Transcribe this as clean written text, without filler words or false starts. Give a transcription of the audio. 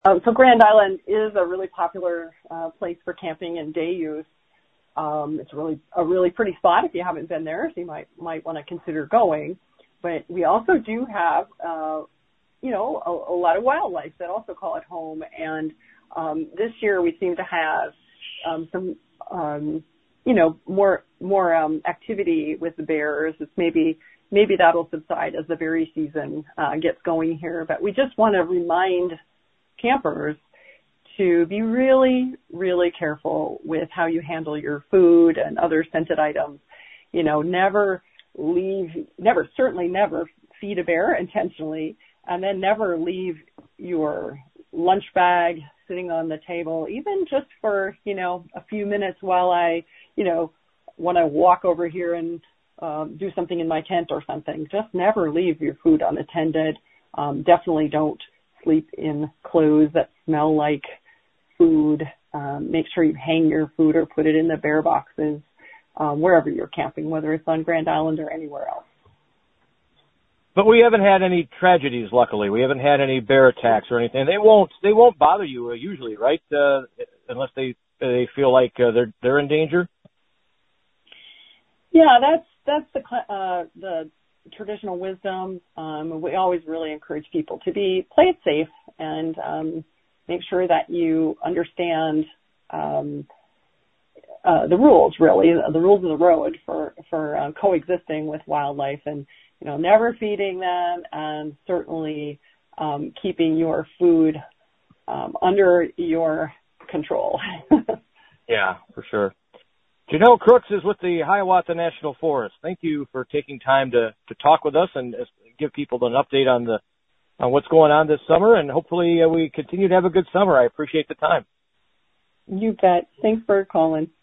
So Grand Island is a really popular place for camping and day use. It's a really pretty spot if you haven't been there, so you might want to consider going. But we also do have, a lot of wildlife that also call it home. And this year we seem to have some, more activity with the bears. It's maybe that'll subside as the berry season gets going here. But we just want to remind campers to be really, really careful with how you handle your food and other scented items. Certainly never feed a bear intentionally, and then never leave your lunch bag sitting on the table, even just for, a few minutes while I, want to walk over here and do something in my tent or something. Just never leave your food unattended. Definitely don't sleep in clothes that smell like food. Make sure you hang your food or put it in the bear boxes wherever you're camping, whether it's on Grand Island or anywhere else. But we haven't had any tragedies, luckily. We haven't had any bear attacks or anything. They won't bother you usually, right? Unless they feel like they're in danger. Yeah, that's the traditional wisdom. We always really encourage people to play it safe and make sure that you understand the rules, really, the rules of the road for coexisting with wildlife, and never feeding them, and certainly keeping your food under your control. Yeah, for sure. Janelle Crooks is with the Hiawatha National Forest. Thank you for taking time to talk with us and give people an update on what's going on this summer, and hopefully we continue to have a good summer. I appreciate the time. You bet. Thanks for calling.